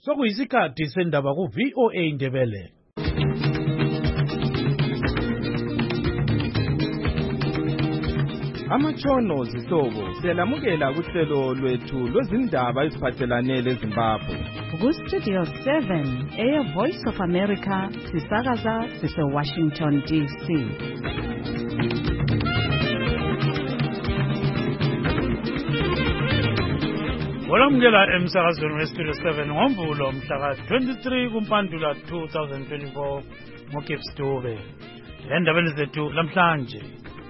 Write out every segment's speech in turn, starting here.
Sokuyisikhathi sendaba ku VOA Indebele. Amatshono zihlobo siyalamukela kuhlelo lwethu lwezindaba eziphathelane leZimbabwe. Ku-Studio 7 Air Voice of America sisakaza sise-Washington DC. Olamukela emsakazweni weStudio 7 ngoMvulo mhla ka-23 kuMpandula 2024 ngoGibbs Dube. Endabeni zethu lamhlanje.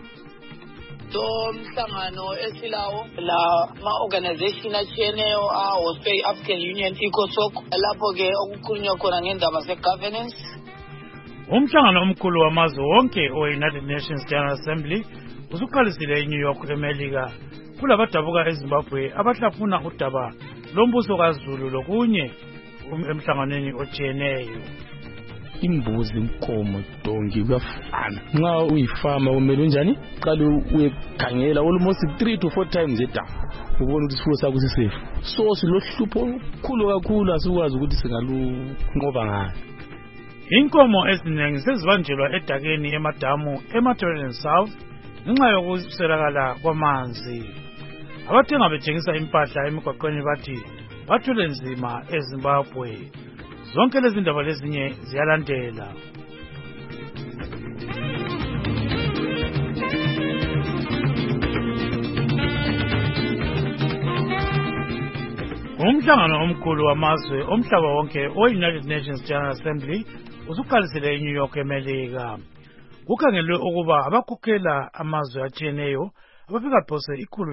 Mhlangano esilawo la ma-organization atshiyeneyo ahostwe African Union ECOSOC lapho ke okukhulunywa khona ngendaba ze-governance. Umhlangano omkhulu wamazwe wonke we-United Nations General Assembly usuqalisile eNew York eMelika. Kulabadabuka eZimbabwe abahlafuna udaba lombuso kaZulu lokunye emhlanganweni otshiyeneyo. Imbuzi, inkomo, dongi kuyafana. Nxa uyifama kumele unjani? Qale uyekhangela almost 3 to 4 times edamu. Ubone ukuthi isifuyo sakho sisefu. So silohlupho olukhulu kakhulu asikwazi ukuthi singalunqoba ngayo. Inkomo eziningi sezibanjelwa edakeni emadamu eMaterial South ngenxa yokuswelakala kwamanzi. Abathenga betshengisa impahla emigwaqweni bathi bathwele nzima eZimbabwe. Zonke lezi ndaba lezinye ziyalandela. Umhlangano omkhulu wamazwe omhlaba wonke we-United Nations General Assembly usuqalisile eNew York eMelika. Kukhangelwe ukuba abakhokhela amazwe atshiyeneyo abafika phose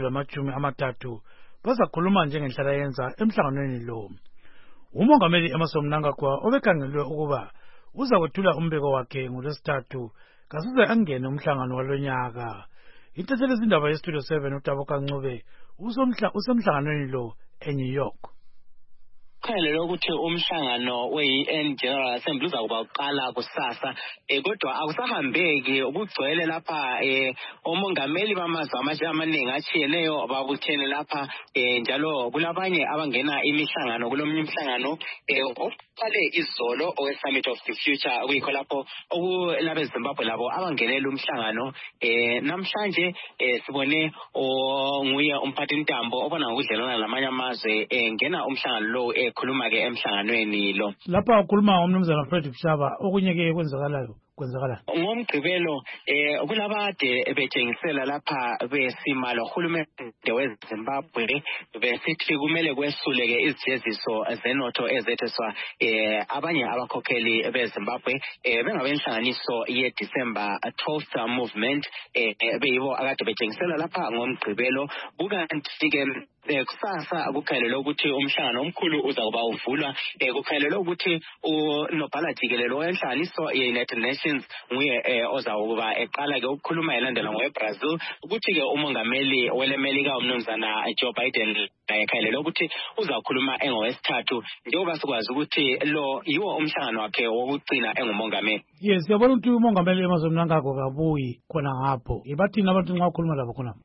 130 bazakhuluma njengenhlala yenza emhlanganweni lo. Umongameli Emmerson Mnangagwa obekhangelwe ukuba uza kwethula umbiko wakhe ngoLwesithathu kasuze angene umhlangano walonyaka. Ithethele izindaba yeStudio 7 uTaboka Ncube usemhlanganweni lo eNew York. Kukhangelelwe ukuthi umhlangano we-UN General Assembly uzakuba uqala kusasa kodwa akusahambeki ukugcwele lapha omongameli bamazwe amaningi atshiyeneyo babuthene lapha njalo kulabanye abangena imihlangano kulomunye umhlangano oqale izolo owe-Summit of the Future kuyikho lapho okulabeZimbabwe labo abangenela umhlangano. Namhlanje sibone nguye umphathintambo obona ngokudlelana lamanye amazwe ngena umhlangano lo khuluma ke emhlanganweni lo. Lapha ukhuluma ngomnumzana Fred Mshaba okunye ke kwenzakala ngomgqibelo kulabade betshengisela lapha besima lohulumende weZimbabwe besithi kumele kwesuleke izijeziso zenotho ezetheswa abanye abakhokheli beZimbabwe bengabenhlanganiso ye-December 12th movement beyibo akade betshengisela lapha ngomgqibelo. Kukanti ke kusasa kukhangelelwe ukuthi umhlangano omkhulu uzakuba uvulwa. Kukhangelelwe ukuthi unobhala jikelelo wenhlanganiso ye-United Nations nguye ozawuba eqala ke ukukhuluma elandela ngoweBrazil. Ukuthi ke umongameli weleMelika umnumzana Joe Biden ekhangelelwe ukuthi uzakhuluma engowesithathu njengoba sikwazi ukuthi lo yiwo umhlangano wakhe wokugcina engumongameli. Yes, siyabona ukuthi umongameli Emmerson Mnangagwa kabuyi khona ngapho. Bathini abantu nxa ukhuluma labo khona?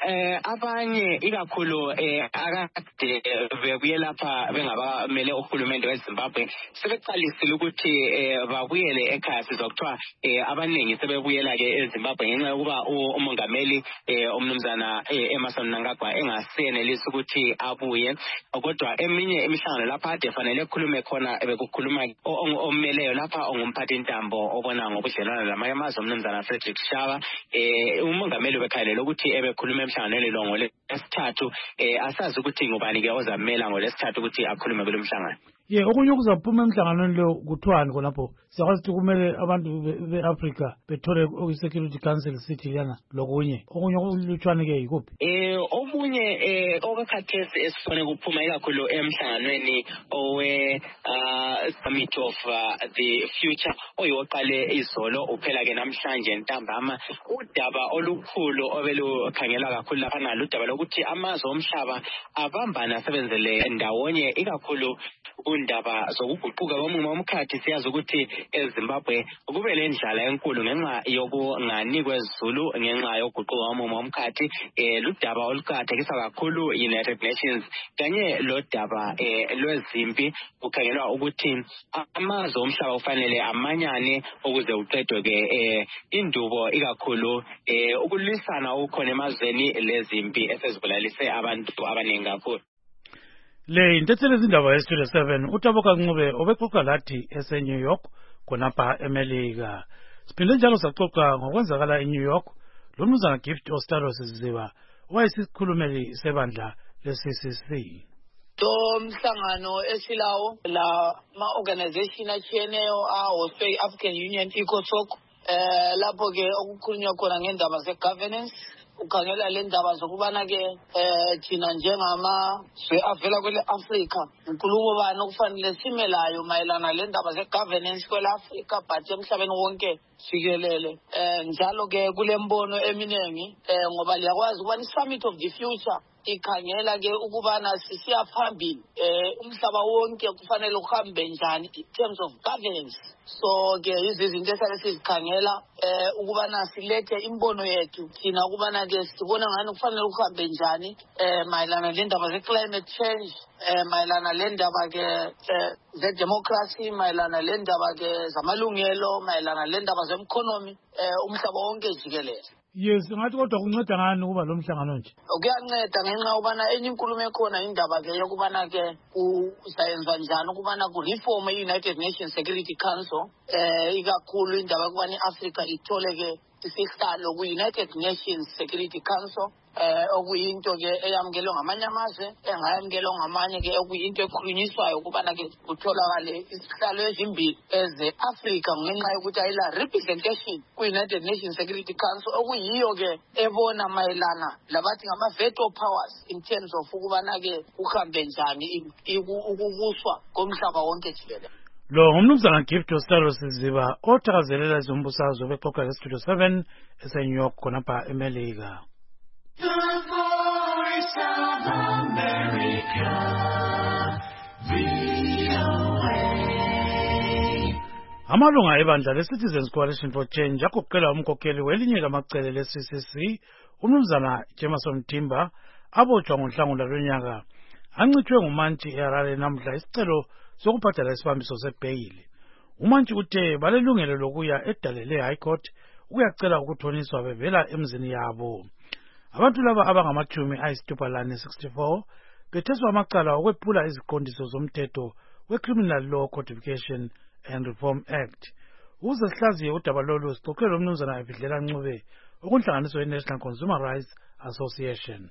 Abanye ikakhulu akade bebuye lapha bengabamele uhulumende weZimbabwe sebeqalisile ukuthi babuyele ekhaya. Sizwa kuthiwa abaningi sebebuyela ke eZimbabwe ngenxa yokuba umongameli umnumzana Emmerson Mnangagwa engasenelisi ukuthi abuye. Kodwa eminye imihlangano lapha ade fanele ekhulume khona bekukhuluma omeleyo lapha ongumphathintambo obona ngobudlelwano lamanye amazwe umnumzana Frederick Shaba. Umongameli bekhangelelwe ukuthi ebekhuluma emhlanganweni lo ngoLwesithathu. Asazi ukuthi ngubani ke ozamela ngoLwesithathu ukuthi akhulume kulo mhlangano. Okunye kuzaphuma emhlanganweni lo kuthiwani khonapho? Siyakwazi ukuthi kumele abantu be-Africa bethole i-Security Council City lana lokunye. Okunye kulutshwane ke yikuphi? Okunye okakhathesi esifone kuphuma ikakhulu emhlanganweni owe-Summit of the Future oyoqale izolo uphela ke namhlanje ntambama. Udaba olukhulu obelukhangela kakhulu lapha nalo udaba lokuthi amazwe omhlaba abambana asebenzele ndawonye ikakhulu kundaba zokuguquka komumo womkhathi siyazi ukuthi eZimbabwe kube lendlala enkulu ngenxa yokunganikwe izulu ngenxa yokuguquka komumo womkhathi ludaba oluqakathekisa kakhulu United Nations kanye lodaba lwezimpi kukhangelwa ukuthi amazwe omhlaba kufanele amanyane ukuze uqedwe ke indubo ikakhulu ukulwisana okukhona emazweni lezimpi esezibulalise abantu abaningi kakhulu. Le intethele izindaba yeStudio 7 uTaboka Ncube obexoxa lathi eseNew York khonapha eMelika. Siphinde njalo saxoxa ngokwenzakala eNew York lo mnumzana Gift Ostalos Ziziba owayesikhulumeli sebandla leCCC. Umhlangano esilawo la ma-organization atshiyeneyo ahostwe African Union ECOSOC lapho ke okukhulunywa khona ngendaba ze-governance ukhangela le ndaba zokubana ke thina njengama avela kwele Africa unkulumo bani okufanele simelayo mayelana le ndaba ze-governance kwele Africa but emhlabeni wonke sikelele njalo ke kulembono eminengi ngoba liyakwazi ukubana i-Summit of the Future ikhangela ke ukubana sisiya phambili umhlaba wonke kufanele uhambe njani in terms of governance. So ke izinto esale sizikhangela ukubana silethe imbono yethu thina ukubana ke sibona ngani kufanele uhambe njani mayelana lendaba ze-climate change mayelana lendaba ke ze-democracy mayelana lendaba ke zamalungelo mayelana lendaba ze-economy umhlaba wonke jikelele. Yes, ngathi kodwa kunceda ngani ukuba lo mhlangano nje? Kuyanceda ngenxa ubana enye inkulumo ekhona indaba ke yokubana ke usayenzwa njani ukubana ku-reform i-United Nations Security Council ikakhulu indaba yokubana i-Africa ithole ke isihlalo ku-United Nations Security Council okuyinto ke eyamkelwe ngamanye amazwe engayamkelwe ngamanye ke okuyinto ekhulunyiswayo ukubana ke kutholakale isihlalo ezimbili eze-Africa ngenxa yokuthi ayila representation ku-United Nations Security Council okuyiyo ke ebona mayelana labathi ngama-veto powers in terms of ukubana ke uhambe njani ukubuswa komhlaba wonke jikelele. Lo ngumnumzana Gift Ostalos Ziziba othakazelela izombusazwe bexoxa leStudio 7 eseNew York khonapha eMelika. The Voice of America, VOA. Amalunga ebandla le-Citizens Coalition for Change agoqela umkhokheli welinye lamacele le-CCC umnumzana Jameson Mthimba abotshwa ngoNhlangula lonyaka ancithwe ngumantshi eHarare namhla isicelo sokubhadala isibambiso sebheyili. Umantshi uthe balelungelo lokuya edalele High Court ukuyacela ukuthoniswa bevela emzini yabo. Abantu laba abangamachumi ayisithuphalane 64 betheswa amacala okwephula iziqondiso zomthetho we-Criminal Law Codification and Reform Act. Ukuze sihlaziye udaba lolu sixoxe lomnumzana Evidlela Ncube okunhlanganiso ye-National Consumer Rights Association.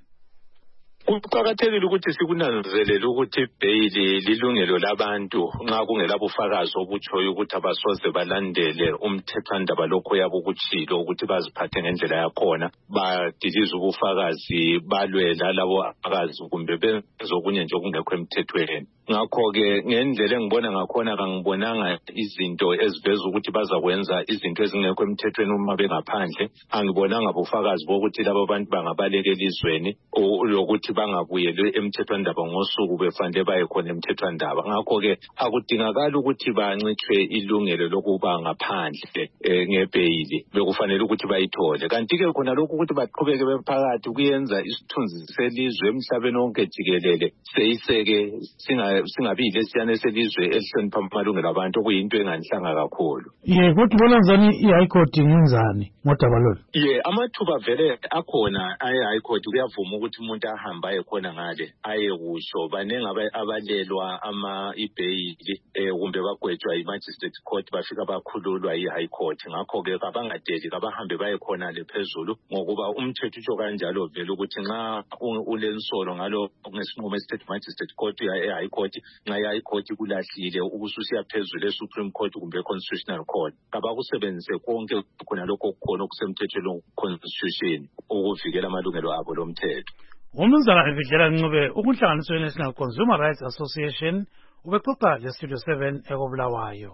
Kuqakathekile ukuthi sikunanzelele ukuthi ibheyili lilungelo labantu nxa kungelabufakazi obutshoyo ukuthi abasoze balandele umthethwandaba lokho yabo ukutshilo ukuthi baziphathe ngendlela yakhona badilize ubufakazi balwela labo abakazi kumbe benze okunye nje okungekho emthethweni. Ngakho-ke ngendlela engibona ngakhona kangibonanga izinto eziveza ukuthi bazakwenza izinto ezingekho emthethweni uma bengaphandle. Angibonanga bufakazi bokuthi labo bantu bangabaleka elizweni lokuthi bangabuyelwe emthethwandaba ngosuku befanele baye khona emthethwandaba. Ngakho-ke akudingakala ukuthi bancithwe ilungelo lokuba ngaphandle ngebheyili bekufanele ukuthi bayithole. Kanti-ke khona lokhu ukuthi baqhubeke bephakathi kuyenza isithunzi selizwe emhlabeni wonke jikelele seyiseke singabi lesiyana selizwe elihlonipha amalungelo abantu okuyinto enganhlanga kakhulu. Kodwa bona njani i-High Court ngenzani ngodaba lolu? Amathuba vele akhona aye-High Court kuyavuma ukuthi umuntu ahambe aye khona ngale aye kusho banenge abalelwa ibheyili kumbe bagwetshwa i-Magistrate Court bafika bakhululwa i-High Court. Ngakho-ke kabangadeli kabahambe baye khona le phezulu ngokuba umthetho utsho kanjalo vele ukuthi nxa ulensolo ngalo ngesinqumo esithethe Magistrate Court e-High Court nxa i-High Court kulahlile ukususiya phezulu e-Supreme Court kumbe Constitutional Court kabakusebenzise konke khona lokho okukhona okusemthethweni Constitution ukuvikela amalungelo abo lomthetho. Umnumzana Evidlela Ncube ukunhlanganiso ye-National Consumer Rights Association ubexoxa leStudio 7 ekobulawayo.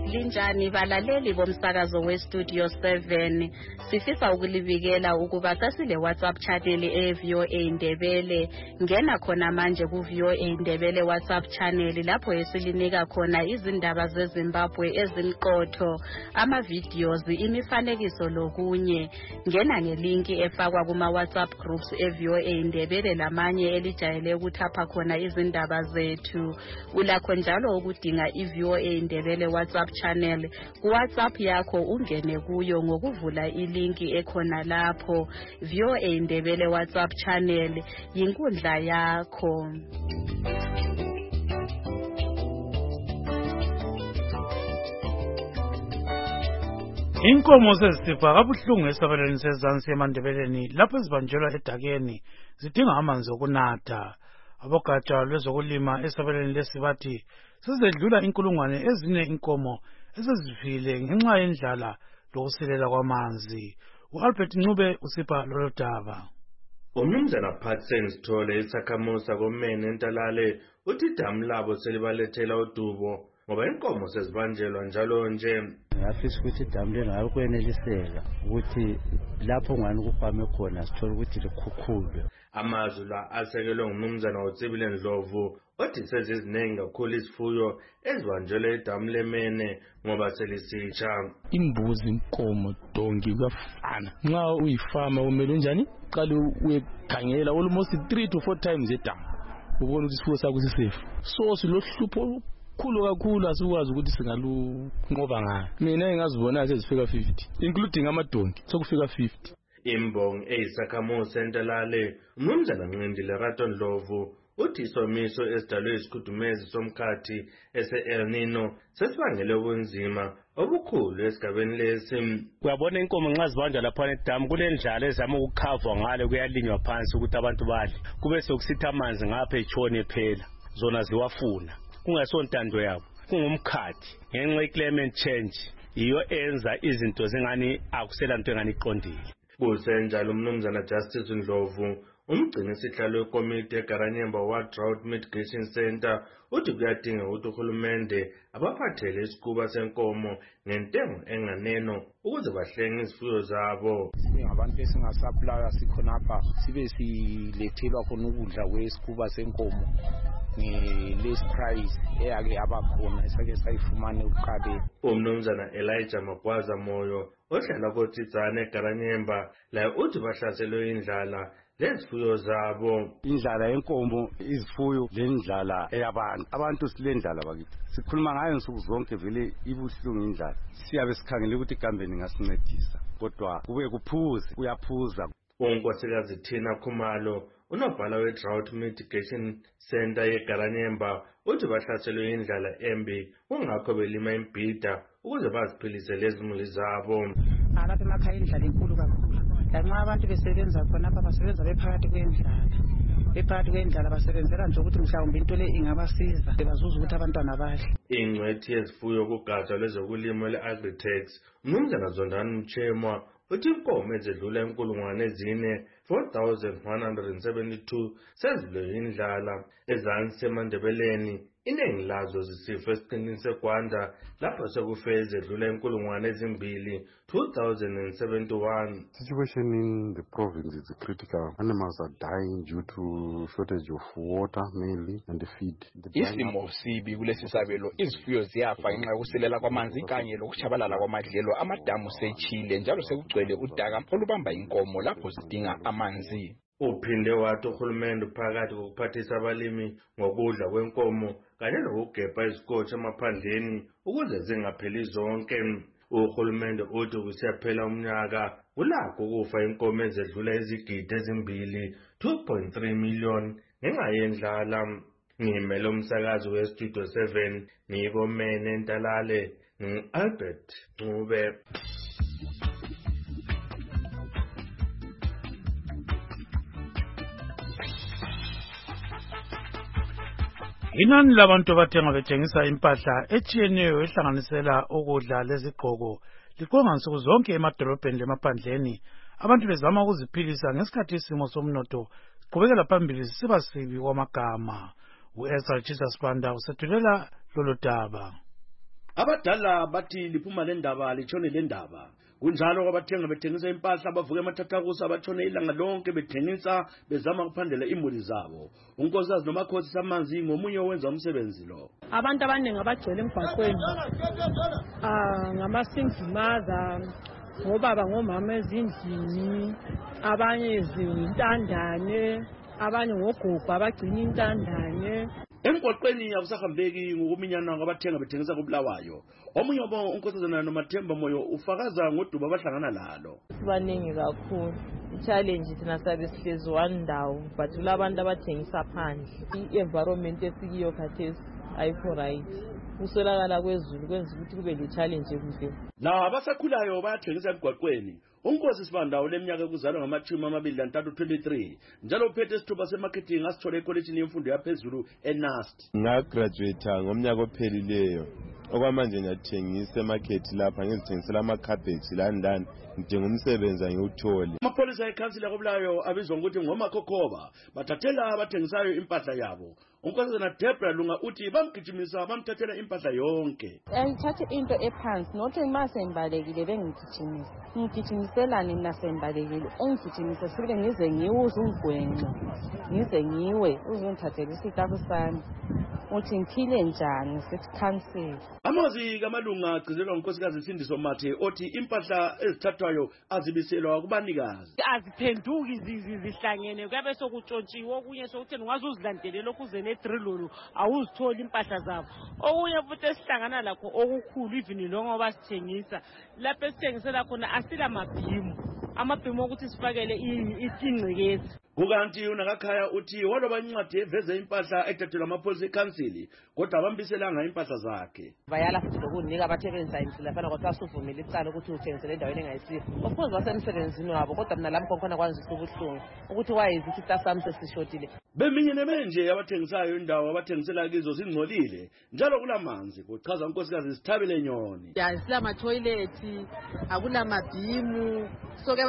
Linjani balaleli bomsakazo weStudio 7 sifisa ukulibikela ukuba sasile WhatsApp channel eVOA Indebele ngena khona manje ku VOA Indebele WhatsApp channel lapho esilinika khona izindaba zeZimbabwe ezimqotho ama videos imifanekiso lokunye ngena ngelink efakwa kuma WhatsApp groups eVOA Indebele lamanye elijayele ukuthapha khona izindaba zethu ulakho njalo ukudinga iVOA Indebele WhatsApp channel ku WhatsApp yakho ungene kuyo ngokuvula ilinki ekhona lapho VOA Indebele WhatsApp channel yinkundla yakho. Inkomo sezisifa kabuhlungu esabelweni sezansi eMandebeleni lapho zibanjelwa edakeni zidinga amanzi okunatha. Abogatsha lwezokulima esabelweni lesi bathi sizedlula inkulungwane ezine inkomo ezizifile ngenxa yendlala lokusilela kwamanzi. uAlbert Ncube usipha lolu daba. Umnumzana Patsen Sithole isakhamusa komene entalale uthi idamu labo selibalethela udubo ngoba inkomo sezibanjelwa njalo nje. Ngafisa ukuthi idamu lengalo kweneliseka ukuthi lapho ngani kufame khona sithola ukuthi likhukhulwe. Amazwi la asekelwe ngumnumzana uTsibile Ndlovu othi sezizinengi kakhulu isifuyo ezibanjelwe idamu lemene ngoba selisitsha. Imbuzi, inkomo, donki kuyafana. Nxa uyifama kumele njani? Qale uyekhangela almost 3 to 4 times edamu. Ubone ukuthi isifuyo sakho sisafe. So silohlupho khulu kakhulu asikwazi ukuthi singalunqoba ngayo. Mina engazibona sezifika 50 including amadonki sokufika 50. Imbong eyisakhamusa entalale umnumzana Nqindile Rato Ndlovu uthi isomiso esidalwe isikhudumezi somkhathi ese-El Nino sesibangele ubunzima obukhulu esigabeni lesi. Uyabona inkomo nxa zibanjwa lapha edamu kulendlala ezama ukukhavwa ngale kuyalinywa phansi ukuthi abantu badle kube sokusitha amanzi ngapha etshone phela zona ziwafuna kungasontando yabo kungumkhathi ngenxa ye-climate change iyo enza izinto zingani akuselanto engani iqondile. Kusenjalo umnumzana Justice Ndlovu umgcini sihlalo wekomiti eGaranyemba Ward Drought Mitigation Center uthi kuyadinga ukuthi uhulumende abaphathele isikuba senkomo ngentengo enganeno ukuze bahlenge izifuyo zabo. Singabantu esingasaplaya sikhonapha sibe silethelwa khona ukudla kwesikuba senkomo nge-less price eyake abakhona esake sayifumane uqale. Umnumzana Elijah Magwaza Moyo ohlala koThizana eGaranyemba la uthi bahlaselwe indlala lezifuyo zabo. Indlala yenkomo, izifuyo, lendlala eyabantu. Abantu silendlala bakithi. Sikhuluma ngayo insuku zonke vele ibuhlungu indlala. Siyabe sikhangele ukuthi ikambeni ngasincedisa. Kodwa kube kuphuze, uyaphuza. uNkosikazi Thina Khumalo unobhala we-Drought Mitigation Center yeGaranyemba uthi bahlaselwe indlala embi kungakho belima imbhida ukuze baziphilise lezimuli zabo. Lapha emakhaya indlala enkulu kakhulu. Lanxa abantu besebenza khonapha basebenza bephakathi kwendlala. Bephakathi kwendlala basebenzela nje ukuthi mhlawumbe into le ingabasiza bazuza ukuthi abantwana badle. Ingcwethi yezifuyo kugatsha lwezokulima le-Agritex umnumzana Zondani Mchemwa uthi inkomo ezedlula inkulungwane ezine 4,172 sezidle indlala ezansi eMandebeleni. Iningi lazo zisifo esiqinini seGwanda lapho sekufe ezedlula inkulungwane ezimbili 2,071. Situation in the province is critical. Animals are dying due to shortage of water mainly and the feed. Isimo sibi kulesi sabelo izifuyo ziyafa ngenxa yokusilela kwamanzi kanye lokuchabalala kwamadlelo amadamu sechile njalo sekugcwele udaka olubamba inkomo lapho zidinga amanzi. Uphinde wathi uhulumende phakathi kokuphathisa abalimi ngokudla kwenkomo kanye nokugebha izikotsha emaphandleni ukuze zingapheli zonke. Uhulumende uthi kusiyaphela umnyaka kulakho ukufa inkomo ezedlula izigidi ezimbili 2.3 million ngenxa yendlala. Ngimele umsakazi weStudio 7 ngikomene entalale Albert Ncube. Inani labantu abathenga bethengisa impahla etshiyeneyo ehlanganisela ukudla lezigqoko liqonga nsuku zonke emadolobheni lemaphandleni. Abantu bezama ukuziphilisa ngesikhathi isimo somnotho siqhubekela phambili sisiba sibi kwamagama. uEsra Jesus Banda usethulela lolu daba. Abadala bathi liphuma lendaba litshone lendaba. Kunjalo kwabathenga bethengisa impahla bavuke emathathakusa batshone ilanga lonke bethengisa bezama ukuphandela imuli zabo. Unkosikazi nomakhosi Samanzi ngomunye owenza umsebenzi lo. Abantu abaningi abagcwele emgwaqweni ngama-single mother, ngobaba ngomama ezindlini, abanye zintandane, abanye ngogogo abagcina intandane. Emgwaqweni akusahambeki ngokuminyana kwabathenga bethengisa kuBulawayo. Omunye wabo unkosazana noMathemba Moyo ufakaza ngoduba abahlangana lalo. Sibaningi kakhulu. I-challenge thina sabe sihlezi one ndawo but kulabantu abathengisa phandle. I-environment esikiyo khathesi ayikho right. Usolakala kwezulu kwenza ukuthi kube le-challenge kuhle. La abasakhulayo bayathengisa emgwaqweni. Unkosi Sibanda oleminyaka ekuzalwa ngama-23 23 njalo uphethe isithuba semarketing asithole ekolejini yemfundo yaphezulu eNAST. Ngagraduate ngomnyaka ophelileyo. Okwamanje ngiyathengisa emarket lapha ngizithengisela ama-cabbage landani ngidinga umsebenzi ngiwuthole. Amapholisa ekhansila koBulawayo abizwa ngokuthi ngomakhokhoba bathathela abathengisayo impahla yabo. Unkosazana Debra Lunga uthi bamgijimisa bamthathela impahla yonke. Ngithathe into ephansi nothi masembalekile bengigijimisa. Ngigijimiselani nasembalekile ungigijimise sibile ngize ngiwuze ungigwenxe. Ngize ngiwe uzongithathela isitafu sami. Uthi ngiphile njani sesikhansela. Amazwi kamalunga agcizelwa unkosikazi Sindiso Mathe othi impahla ezithathwayo azibiselwa kubanikazi. Aziphenduki zihlangene kwabe sokutshotshiwe okunye sokuthi ungaze uzilandelele okuze ne3 lolo awuzithola impahla zabo. Okunye futhi esihlangana lakho okukhulu even lo ngoba sithengisa lapho esithengisela khona asila mabhimu. Amabhimu ukuthi sifakele ingcekezi. Kukanti unakakhaya uthi waloba incwadi eveze impahla ethathelwa amapholisa ekhansili kodwa abambiselanga impahla zakhe. Bayala futhi lokunika abasebenza imsila fana kodwa asuvumile icala ukuthi uthengisele endaweni engayisiyo. Of course wasemsebenzini wabo kodwa mina lami khona kwanzisa ubuhlungu ukuthi wayezithi istasami sesishotile. Beminye nemenje abathengisayo indawo abathengisela kizo zingcolile njalo kulamanzi kuchaza unkosikazi Sithabile Nyoni. Sila toilet akula mabhimu so ke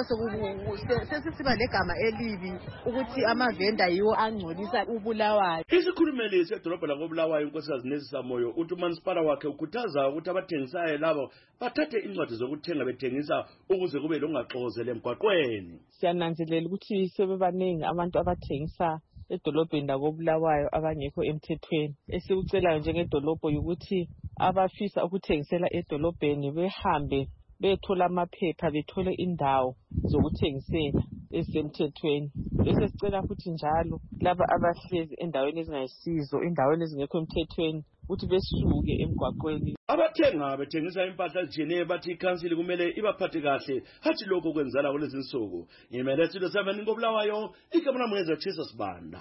sesiba legama elibi ukuthi amavenda yiwo angcolisa uBulawayo. Isikhulumeli sedolobha lakoBulawayo unkosikazi Nesisa Moyo uthi umansipala wakhe ukhuthaza ukuthi abathengisayo labo bathathe incwadi zokuthenga bethengisa ukuze kube longaxozele emgwaqweni. Siyananzelela ukuthi sebebaningi abantu abathengisa edolobheni lakoBulawayo abangekho emthethweni. Esikucelayo njengedolobho ukuthi abafisa ukuthengisela edolobheni behambe bethola amaphepha bethole indawo zokuthengisela ezisemthethweni. Bese sicela futhi njalo laba abahlezi endaweni ezingayisizo endaweni ezingekho emthethweni ukuthi besuke emgwaqweni. Abathenga bethengisa impahla ezijene bathi ikhansili kumele ibaphathe kahle hathi lokho kwenzala kulezi insuku. Ngimele Studio 7 ngoBulawayo igama lami ngezatshisa Sibanda.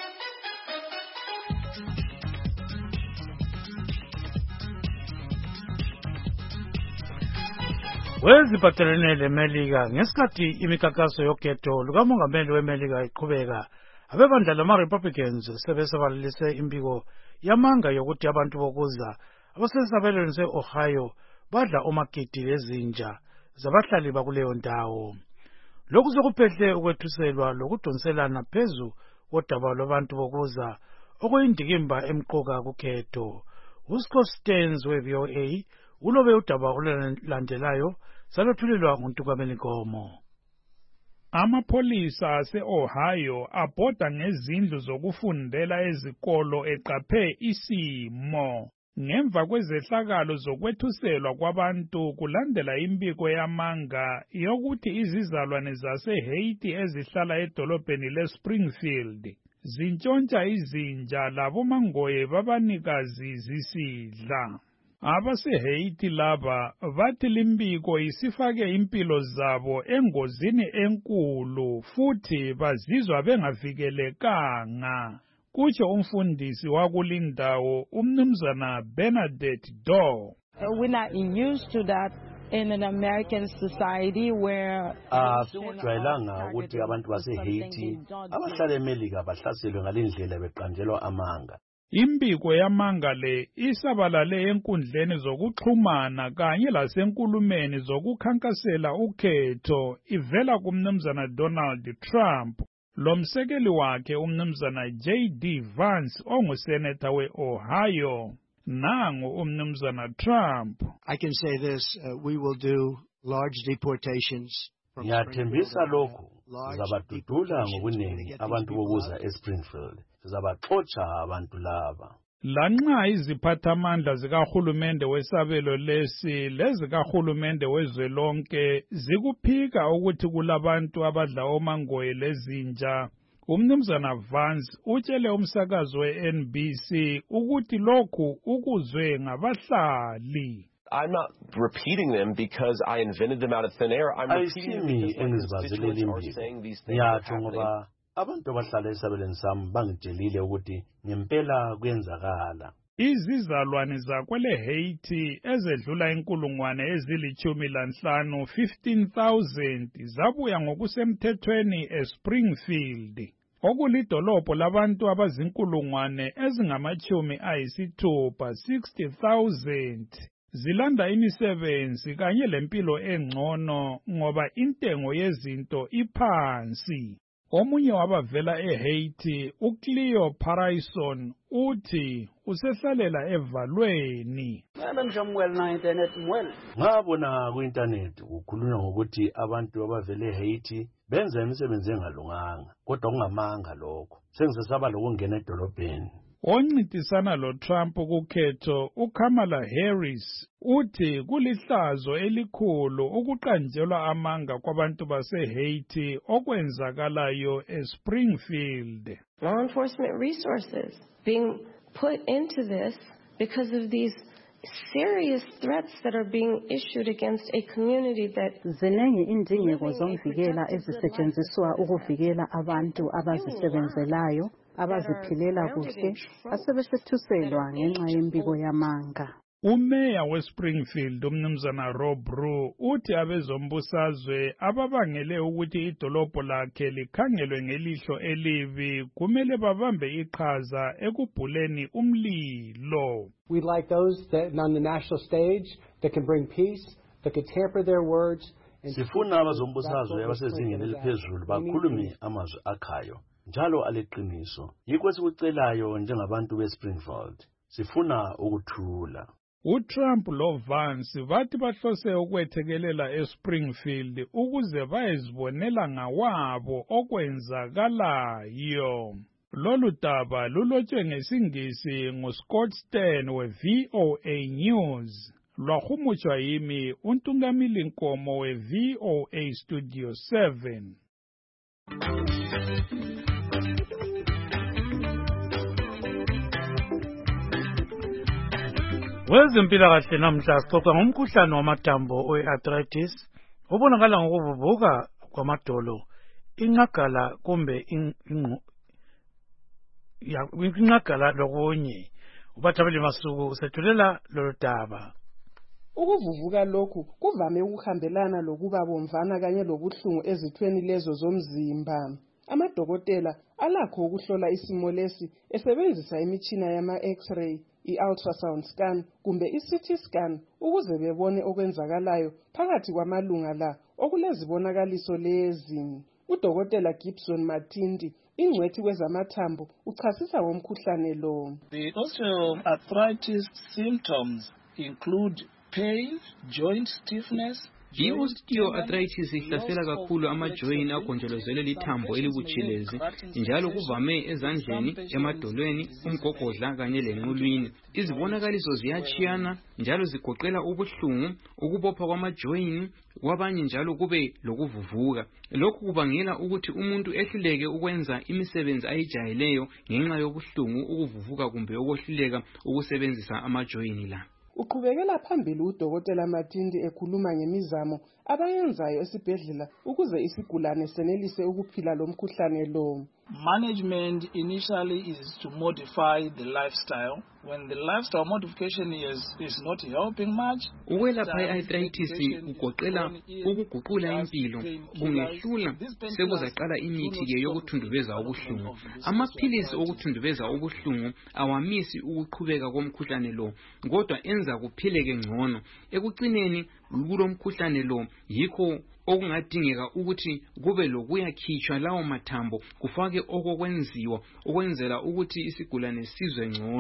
Weziphathelene leMelika ngesikhathi imikhankaso yokhetho lukamongameli weMelika iqhubeka abebandla lama-Republicans sebesabalalise impiko yamanga yokuthi abantu bokuza abasesabelweni se-Ohio badla omagidi lezinja zabahlali bakuleyo ndawo. Lokhu sokuphehle ukwethuselwa lokudonselana phezu kodaba lwabantu bokuza okuyindikimba emqoka kukhetho. uScott Stearns we-VOA ulobe udaba olulandelayo salothulelwa nguNtukameni Nkomo. Amapholisa ase-Ohio abhoda ngezindlu zokufundela ezikolo eqaphe isimo ngemva kwezehlakalo zokwethuselwa kwabantu kulandela impiko yamanga yokuthi izizalwane zaseHaiti ezihlala edolobheni leSpringfield zintshontsha izinja labomangoye babanikazi zisidla. AbaseHaiti laba bathi limbiko isifake impilo zabo engozini enkulu futhi bazizwa bengavikelekanga. Kutsho umfundisi wakulindawo umnumzana Bernadette Doe. We're not used to that in an American society where sikujwayelanga ukuthi abantu baseHaiti abahlala eMelika bahlaselwe ngalendlela beqanjelwa amanga. Impiko yamanga le isabalale enkundleni zokuxhumana kanye lasenkulumeni zokukhankasela ukhetho ivela kumnumzana Donald Trump lomsekeli wakhe umnumzana J.D. Vance onguseneta we-Ohio. Nangu umnumzana Trump. I can say this, we will do large deportations. Ngiyathembisa lokhu, sizabadudula ngobuningi abantu bokuza eSpringfield. Sizabaxotsha abantu laba. Lanxa iziphathamandla zikahulumende wesabelo lesi lezikahulumende wezwelonke zikuphika ukuthi kulabantu abadla omangoye lezinja, umnumzana Vance utshele umsakazo we-NBC ukuthi lokhu ukuzwe ngabahlali. I'm not repeating them because I invented them out of thin air. I'm repeating them because my constituents are saying these things are happening. Abantu abahlala esabelweni sami bangitshelile ukuthi ngempela kuyenzakala. Izizalwane zakwele Haiti ezedlula inkulungwane ezili-15 15,000 zabuya ngokusemthethweni eSpringfield, okulidolobho labantu abazinkulungwane ezingama-60 60,000. Zilanda imisebenzi kanye lempilo engcono ngoba intengo yezinto iphansi. Omunye wabavela eHaiti, uCleo Paraison, uthi usehlalela evalweni. Ngabona ku-internet kukhulunywa ngokuthi abantu abavele eHaiti benza imisebenzi engalunganga, kodwa kungamanga lokho. Sengisesaba lokungena edolobheni. Oncintisana loTrump kukhetho, uKamala Harris, uthi kulihlazo elikhulu ukuqanjelwa amanga kwabantu baseHaiti okwenzakalayo eSpringfield. Law enforcement resources being put into this because of these serious threats that are being issued against a community that ziningi indingeko zomvikela ezisetshenziswa ukuvikela abantu abazisebenzelayo abaziphilela kuhle asebethuselwa ngenxa yembiko yamanga. Umeya weSpringfield umnumzana Rob Rue uthi abezombusazwe ababangele ukuthi idolobho lakhe likhangelwe ngelihlo elibi kumele babambe iqhaza ekubhuleni umlilo. We'd like those that on the national stage that can bring peace, that can temper their words. Sifuna abazombusazwe abasezingeni eliphezulu bakhulume amazwi akhayo njalo aleqiniso. Yikho sikucelayo njengabantu beSpringfield. Sifuna ukuthula. uTrump loVance bathi bahlose ukwethekelela eSpringfield ukuze bayezibonela ngawabo okwenzakalayo. Lolu daba lulotshwe ngesingisi nguScott Stern we-VOA News. Lwahumutshwa yimi uNtungamili Nkomo we-VOA Studio 7. Wezempilakahle namhla sixoxa ngomkhuhlane wamathambo we-arthritis obonakala ngokuvuvuka kwamadolo, inqagala kumbe inqagala lokunye. Ubathabeli Masuku usethulela lolu daba. Ukuvuvuka lokhu kuvame ukuhambelana lokuba bomvana kanye lobuhlungu ezithweni lezo zomzimba. Amadokotela alakho ukuhlola isimo lesi esebenzisa imitshina yama X-ray, i-ultrasound scan kumbe i-CT scan ukuze bebone okwenzakalayo phakathi kwamalunga la okulezibonakaliso lezi. Udokotela Gibson Matindi, ingcwethi kwezamathambo, uchasisa ngomkhuhlane lo. The osteoarthritis symptoms include pain, joint stiffness. I-osteoarthritis ihlasela kakhulu amajoyini agonjolozelwe lithambo elibutshelezi, njalo kuvame ezandleni, emadolweni, umgogodla kanye lenqulwini. Izibonakaliso ziyachiyana njalo zigoqela ubuhlungu, ukubopha kwamajoyini, kwabanye njalo kube lokuvuvuka. Lokhu kubangela ukuthi umuntu ehluleke ukwenza imisebenzi ayijayeleyo ngenxa yobuhlungu, ukuvuvuka kumbe ukwehluleka ukusebenzisa amajoyini la. Uqhubekela phambili udokotela Matindi ekhuluma ngemizamo abayenzayo esibhedlela ukuze isigulane senelise ukuphila lomkhuhlane lo. Management initially is to modify the lifestyle. When the lifestyle modification is not helping much, ukwelapha i-arthritis ugoqela ukuguqula impilo. Kungehlula sekuzaqala imithi-ke yokuthundubeza ubuhlungu. Amaphilisi okuthundubeza ubuhlungu awamisi ukuqhubeka komkhuhlane lo, kodwa enza kuphileke ngcono. Ekucineni kulo mkhuhlane lo yikho okungadingeka ukuthi kube lokuyakhitshwa lawo mathambo, kufake okokwenziwa ukwenzela ukuthi isigulane sizwe ngcono.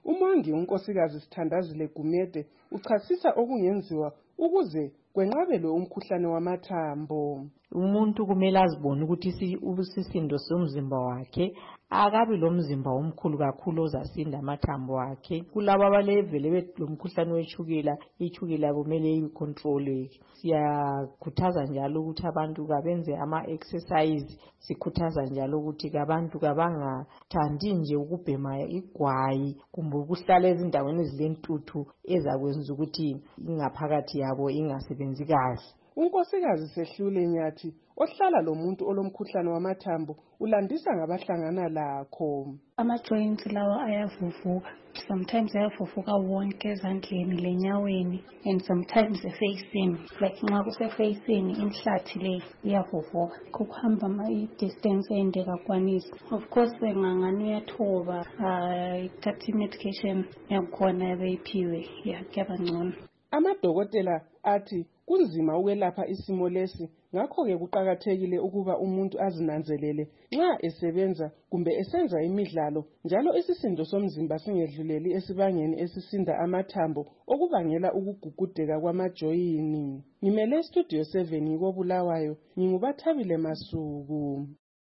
umongi unkosikazi Sithandazile Gumede uchasisa okungenziwa ukuze kwenqabelwe umkhuhlane wamathambo. Umuntu kumele azibone ukuthi ubusisindo somzimba wakhe akabi lo mzimba omkhulu kakhulu ozasinda amathambo akhe. Kulabo abalevele betlomkhuhlane wetshukela, itshukela kumele icontroleke. Siyakhuthaza njalo ukuthi abantu kabenze ama-exercise, sikhuthaza njalo ukuthi abantu kabangathandi nje ukubhema igwayi kumbe ukuhlala ezindaweni ezilentuthu ezakwenza ukuthi ingaphakathi yabo ingasebenzi kahle. Unkosikazi Sehlule Nyathi ohlala lo muntu olomkhuhlane wamathambo ulandisa ngabahlangana lakho. Ama-joints lawa ayavuvuka. Sometimes ayavuvuka wonke ezandleni lenyaweni and sometimes efaceni. Like nxa kusefaceni inhlathi le iyavuvuka. Kuhamba i-distance ende kakwanisi. Of course ngangani uyathoba ithatha i-medication yakhona ebeyiphiwe yakuyaba ngcono. Amadokotela athi kunzima ukwelapha isimo lesi, ngakho-ke kuqakathekile ukuba umuntu azinanzelele nxa esebenza kumbe esenza imidlalo, njalo isisindo somzimba singedluleli esibangeni esisinda amathambo okubangela ukugugudeka kwamajoyini. Ngimele Studio 7 koBulawayo, nginguBathabile Masuku.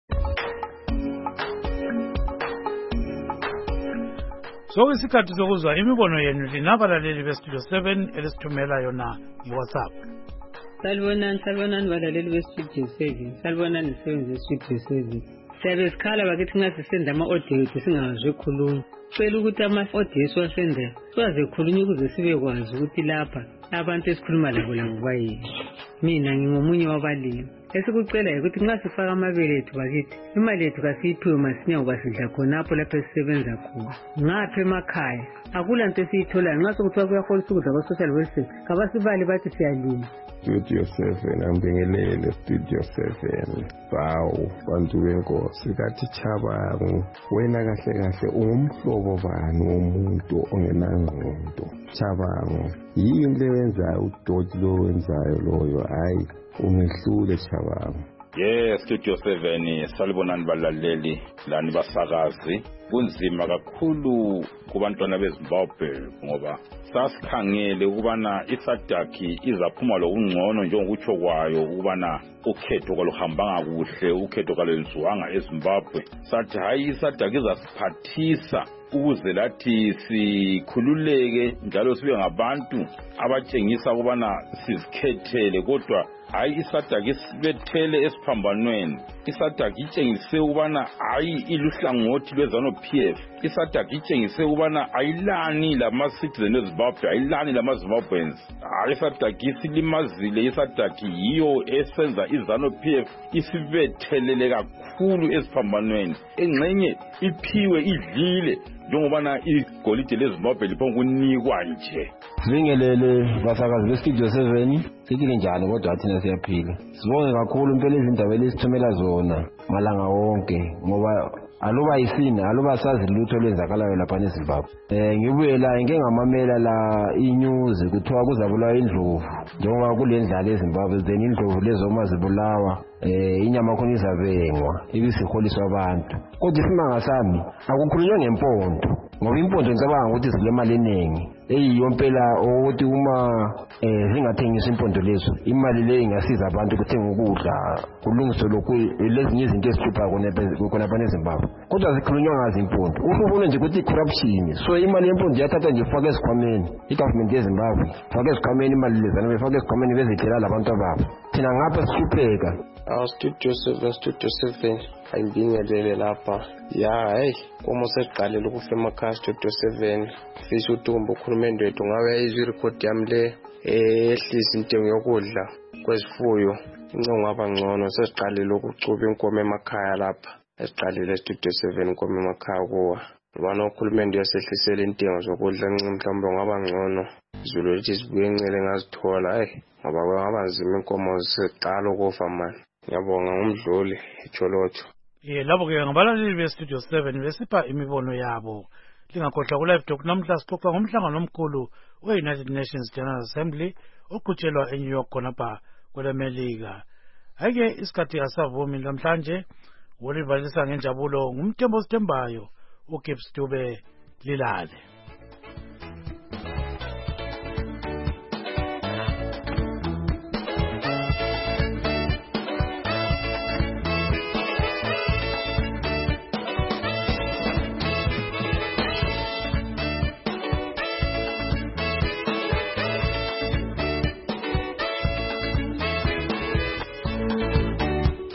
Sokuyisikhathi sokuzwa imibono yenu linabalaleli beStudio 7 elisithumela yona ngeWhatsApp. Salibonani balaleli beStudio 7. Salibonani isebenzi yeStudio 7. Siyabe sikhala bakithi nxa sisenza ama-audio singazwe khulunywa. Cela ukuthi ama-audio siwasenzayo siwaze khulunywa ukuze sibe kwazi ukuthi lapha abantu esikhuluma labo bayini. Mina ngingomunye wabalimi. Esikucela ukuthi nxa sifaka amabele ethu bakithi, imali yethu kasiyiphiwe masinya ngoba sidla khonapho lapho esisebenza khona. Ngapha emakhaya akula nto esiyitholayo. Nxa sokuthiwa kuyaholisa ukudla kwa-social welfare kabasibali bathi siyalima. Studio 7 ambingelele Studio 7. Bawu bantu benkosi kathi Chabangu, wena kahle ungumhlobo bani womuntu ongenangqondo? Chabangu yini lewenzayo udoti lo wenzayo loyo? Hayi ungehlule Chabangu. Studio 7 salibonani balaleli lani basakazi. Kunzima kakhulu kubantwana beZimbabwe ngoba sasikhangele ukubana iSADC izaphuma lokungcono njengokutsho kwayo ukubana ukhetho kwaluhambanga kuhle, ukhetho kalwenziwanga eZimbabwe. Sathi hayi iSADC izasiphathisa ukuze lathi sikhululeke njalo sibe ngabantu abatshengisa ukubana sizikhethele, kodwa hayi iSADC isibethele esiphambanweni. iSADC itshengise ukubana hayi iluhlangothi lweZANU-PF. iSADC itshengise ukubana ayilani lama-citizen eZimbabwe, ayilani lama-Zimbabweans. Hayi iSADC isilimazile. iSADC yiyo esenza iZANU-PF isibethelele kakhulu esiphambanweni. Engxenye iphiwe idlile njengobana igolide leZimbabwe liphongunikwa nje. Sibingelele basakazi beStudio 7. Sithi njani kodwa thina siyaphila. Sibonge kakhulu impela izindaba lesithumela zona malanga wonke ngoba aluba isina aluba sazi lutho lwenzakalayo lapha eZimbabwe. Ngibuye la ngengamamela la inews kuthiwa kuzabulawa indlovu njengoba kulendlala eZimbabwe, then indlovu lezo uma zibulawa inyama khona izabengwa ibisiholiswa abantu. Kodwa isimanga sami akukhulunywa ngempondo ngoba impondo ngicabanga ukuthi zilemali eningi eyiyo impela ukuthi uma zingathengiswa impondo lezo imali le ingasiza abantu ukuthenga ukudla kulungiswe lokhu lezinye izinto ezihlupha khona eZimbabwe. Kodwa zikhulunywa ngazo impondo ufuna nje ukuthi corruption, so imali yempondo yathatha nje ifake esikhwameni igovernment yeZimbabwe, fake esikhwameni imali lezana befake esikhwameni bezithela labantu ababo. Thina ngapha sihlupheka. Studio 7 ayibingelele lapha. Hey komo seqalile ukufa emakhaya Studio 7. Fisa uTumbo ukhulumende wethu ngabe yayizwe irecord yami le ehlisa intengo yokudla kwezifuyo. Incongo ngaba ngcono sesiqalile ukucuba inkomo emakhaya lapha. Esiqalile Studio 7 inkomo emakhaya kuwa. Ubana ukhulumende yasehlisela intengo zokudla mhlawumbe ngaba ngcono. Izulu lithi sibuye ngcele ngazithola ngoba kwaba nzima inkomo seqala ukufa manje. Ngiyabonga ngumdluli iCholotsho. Labo-ke ngabalaleli beStudio 7 besipha imibono yabo. Lingakhohlwa kuLive Talk namhla sixoxa ngomhlangano omkhulu we-United Nations General Assembly oqhutshelwa eNew York khonapha kweleMelika. Hhayi-ke isikhathi asavumi namhlanje wolivalisa ngenjabulo ngumthembo osithembayo uGibbs Dube Lilale.